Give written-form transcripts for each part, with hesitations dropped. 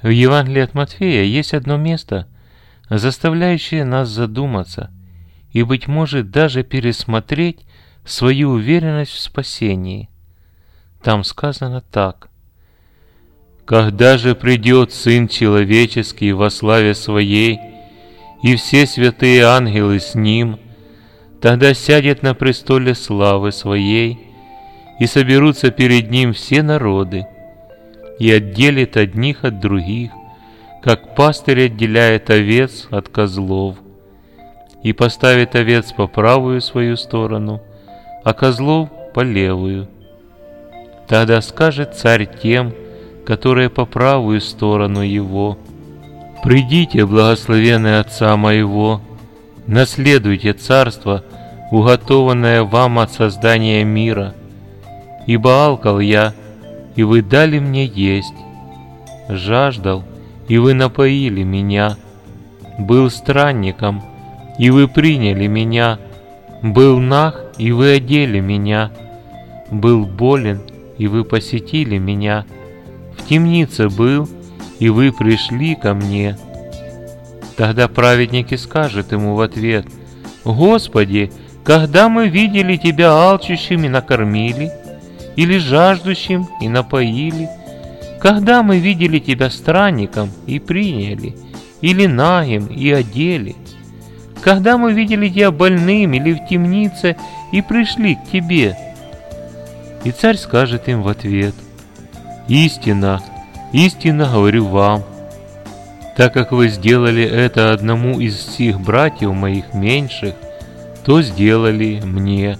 В Евангелии от Матфея есть одно место, заставляющее нас задуматься и, быть может, даже пересмотреть свою уверенность в спасении. Там сказано так: «Когда же придет Сын Человеческий во славе Своей, и все святые ангелы с Ним, тогда сядет на престоле славы Своей, и соберутся перед Ним все народы, и отделит одних от других, как пастырь отделяет овец от козлов, и поставит овец по правую свою сторону, а козлов по левую. Тогда скажет Царь тем, которые по правую сторону Его: «Придите, благословенные Отца Моего, наследуйте царство, уготованное вам от создания мира. Ибо алкал я, и вы дали мне есть, жаждал, и вы напоили меня, был странником, и вы приняли меня, был наг, и вы одели меня, был болен, и вы посетили меня, в темнице был, и вы пришли ко мне». Тогда праведник и скажет ему в ответ: «Господи, когда мы видели Тебя алчущим и накормили, или жаждущим и напоили? Когда мы видели Тебя странником и приняли, или нагим и одели? Когда мы видели Тебя больным или в темнице и пришли к Тебе?» И царь скажет им в ответ: «Истинно, истинно говорю вам, так как вы сделали это одному из всех братьев моих меньших, то сделали мне».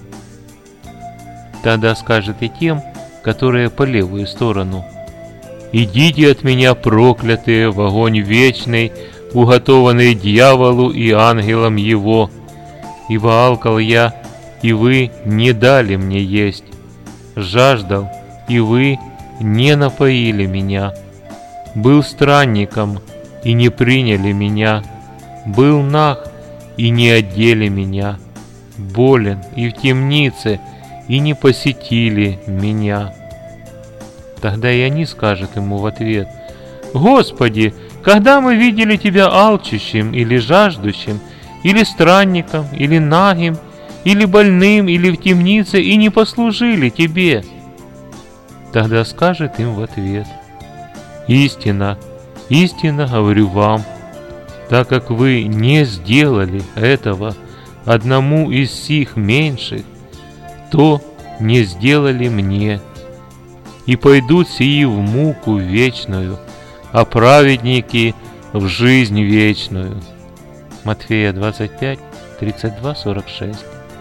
Тогда скажет и тем, которые по левую сторону: «Идите от меня, проклятые, в огонь вечный, уготованный дьяволу и ангелам его. Ибо алкал я, и вы не дали мне есть, жаждал, и вы не напоили меня, был странником, и не приняли меня, был наг, и не одели меня, болен и в темнице, и не посетили меня». Тогда и они скажут ему в ответ: «Господи, когда мы видели Тебя алчущим или жаждущим, или странником, или нагим, или больным, или в темнице, и не послужили Тебе?» Тогда скажет им в ответ: «Истинно, истинно говорю вам, так как вы не сделали этого одному из сих меньших, то не сделали мне. И пойдут сии в муку вечную, а праведники в жизнь вечную». Матфея 25, 32, 46.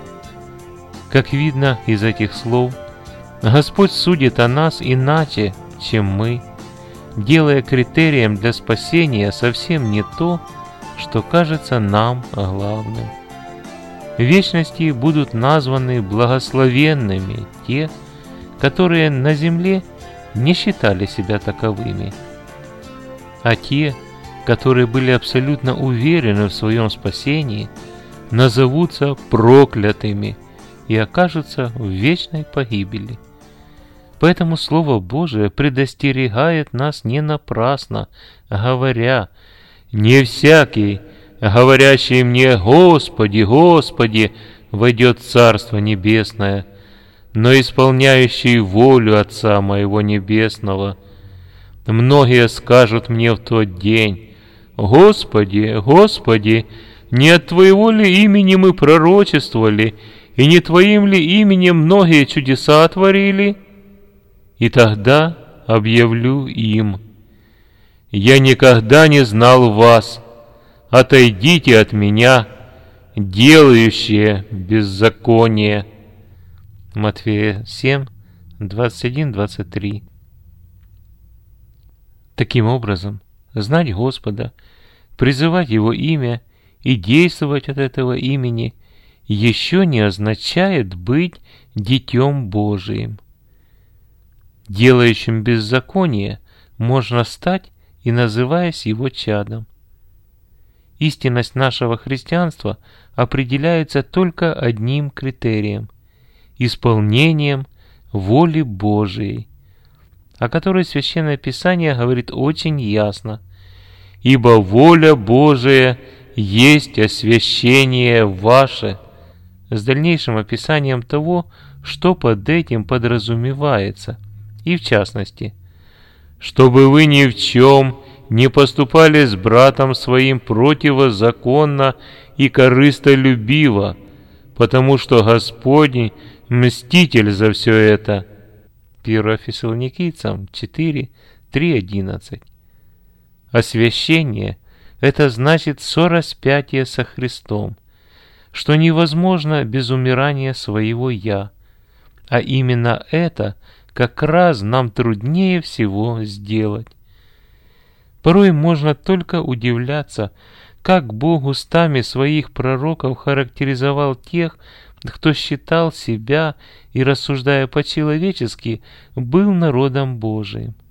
Как видно из этих слов, Господь судит о нас иначе, чем мы, делая критерием для спасения совсем не то, что кажется нам главным. В вечности будут названы благословенными те, которые на земле не считали себя таковыми, а те, которые были абсолютно уверены в своем спасении, назовутся проклятыми и окажутся в вечной погибели. Поэтому Слово Божие предостерегает нас не напрасно, говоря: «Не всякий, говорящий мне: Господи, Господи, войдет в Царство Небесное, но исполняющий волю Отца Моего Небесного. Многие скажут мне в тот день: Господи, Господи, не от Твоего ли имени мы пророчествовали, и не Твоим ли именем многие чудеса творили? И тогда объявлю им: Я никогда не знал вас, отойдите от меня, делающие беззаконие». Матфея 7, 21-23. Таким образом, знать Господа, призывать Его имя и действовать от этого имени еще не означает быть детем Божиим. Делающим беззаконие можно стать и называясь Его чадом. Истинность нашего христианства определяется только одним критерием – исполнением воли Божией, о которой Священное Писание говорит очень ясно. «Ибо воля Божия есть освящение ваше», с дальнейшим описанием того, что под этим подразумевается, и в частности, «чтобы вы ни в чем не поступали с братом своим противозаконно и корыстолюбиво, потому что Господь мститель за все это». 1 Фессалоникийцам 4, 3:11. Освящение – это значит сораспятие со Христом, что невозможно без умирания своего «я», а именно это как раз нам труднее всего сделать. Порой можно только удивляться, как Бог устами своих пророков характеризовал тех, кто считал себя и, рассуждая по-человечески, был народом Божиим.